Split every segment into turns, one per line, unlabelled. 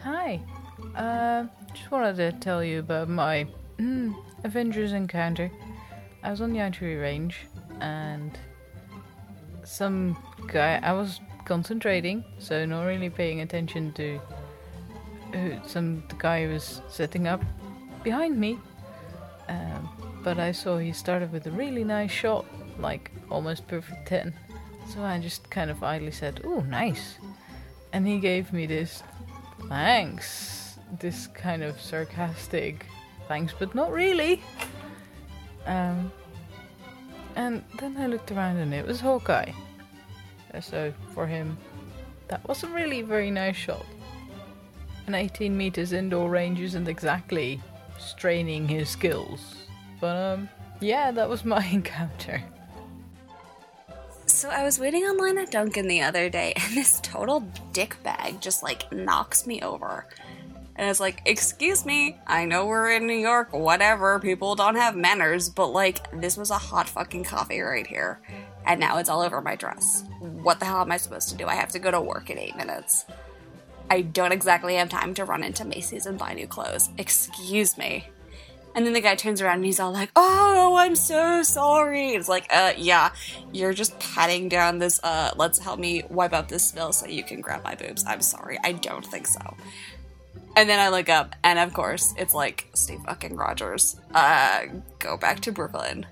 Hi. Just wanted to tell you about my Avengers encounter. I was on the archery range, and some guy... I was concentrating, so not really paying attention to the guy who was setting up behind me. But I saw he started with a really nice shot, like almost perfect 10. So I just kind of idly said, "Ooh, nice." And he gave me this thanks, this kind of sarcastic thanks, but not really. And then I looked around and it was Hawkeye. So for him, that wasn't really a very nice shot. An 18 meters indoor range isn't exactly straining his skills. But yeah, that was my encounter.
So I was waiting online at Dunkin' the other day, and this total dickbag just, knocks me over. And it's like, excuse me, I know we're in New York, whatever, people don't have manners, but, this was a hot fucking coffee right here. And now it's all over my dress. What the hell am I supposed to do? I have to go to work in 8 minutes. I don't exactly have time to run into Macy's and buy new clothes. Excuse me. And then the guy turns around and he's all like, "Oh, I'm so sorry." It's like, yeah, you're just patting down this, let's help me wipe up this spill so you can grab my boobs. I'm sorry, I don't think so. And then I look up, and of course, it's like, Steve fucking Rogers, go back to Brooklyn.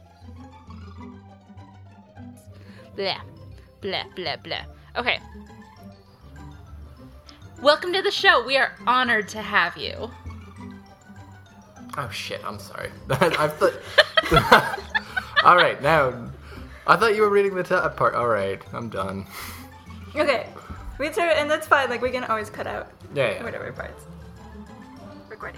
Blah, blah, blah, blah. Okay. Welcome to the show. We are honored to have you.
Oh shit, I'm sorry. I thought... Alright, now... I thought you were reading the top part. Alright, I'm done.
Okay. And that's fine, we can always cut out
Yeah.
whatever parts. Recording.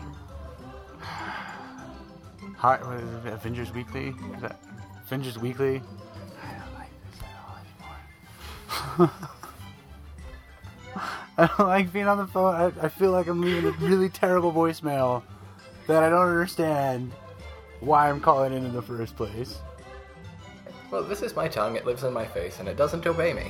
What is it? Avengers Weekly? Is that Avengers Weekly? I don't like this at all anymore. I don't like being on the phone. I feel like I'm leaving a really terrible voicemail that I don't understand why I'm calling in the first place.
Well, this is my tongue, it lives in my face, and it doesn't obey me.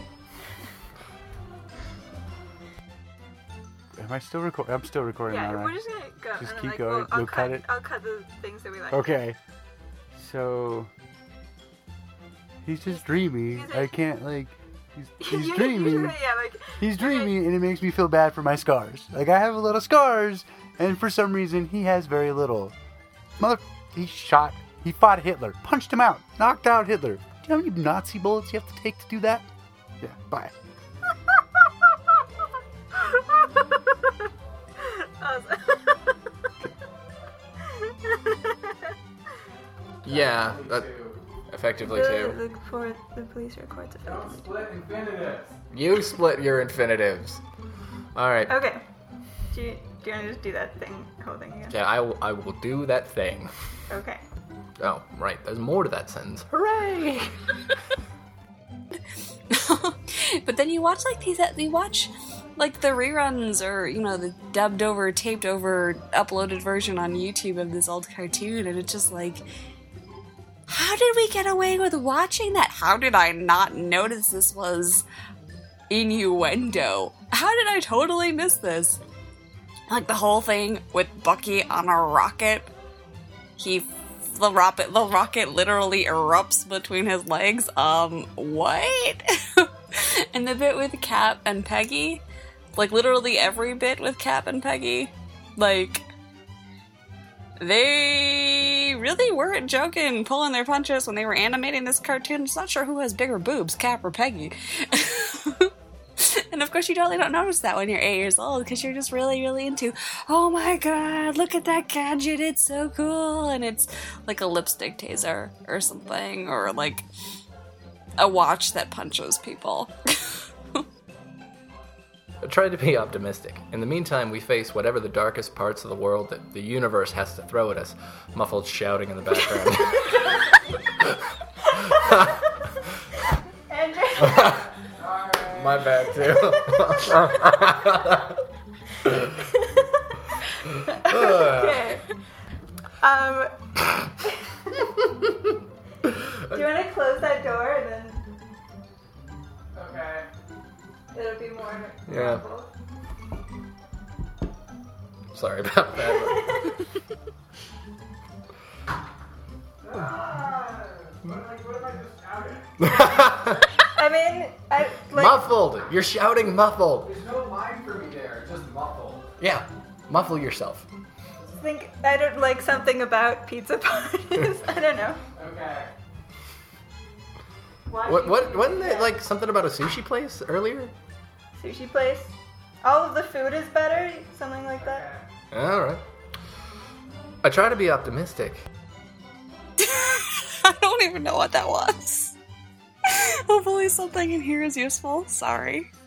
Am I still recording? I'm still recording.
Yeah,
now,
we're
right?
just gonna go.
Just
and
keep
then,
going.
I'll
You'll cut it?
I'll cut the things that we like.
Okay. So... He's just dreamy. I can't, He's dreamy.
Yeah,
He's dreamy, and it makes me feel bad for my scars. I have a little scars, and for some reason, he has very little. He fought Hitler, punched him out, knocked out Hitler. Do you know how many Nazi bullets you have to take to do that? Yeah, bye.
Yeah, that... Effectively, too.
The police records effectively.
Split infinitives.
You split your infinitives. Alright.
Okay. Do you want to just do that whole thing again?
Yeah, I will do that thing.
Okay.
Oh, right. There's more to that sentence. Hooray!
But then you watch, the reruns or, the dubbed over, taped over, uploaded version on YouTube of this old cartoon, and it's just how did we get away with watching that? How did I not notice this was innuendo? How did I totally miss this? The whole thing with Bucky on a rocket. The rocket literally erupts between his legs. What? And the bit with Cap and Peggy. Literally every bit with Cap and Peggy. They really weren't joking, pulling their punches when they were animating this cartoon. I'm not sure who has bigger boobs, Cap or Peggy. And of course you totally don't notice that when you're 8 years old, because you're just really, really into, oh my god, look at that gadget, it's so cool. And it's a lipstick taser or something, or a watch that punches people.
I tried to be optimistic. In the meantime, we face whatever the darkest parts of the world that the universe has to throw at us. Muffled shouting in the background.
Andrew.
My bad, too.
Okay. Do you want to close that door and then... Okay. It'll be more
Yeah.
normal.
sorry about that.
I mean,
Muffled. You're shouting muffled.
There's no line for me there, just muffled.
Yeah, muffle yourself.
I don't like something about pizza parties. I don't know.
Okay.
Wasn't it like something about a sushi place earlier?
Sushi place. All of the food is better. Something like that.
All right. I try to be optimistic.
I don't even know what that was. Hopefully something in here is useful. Sorry.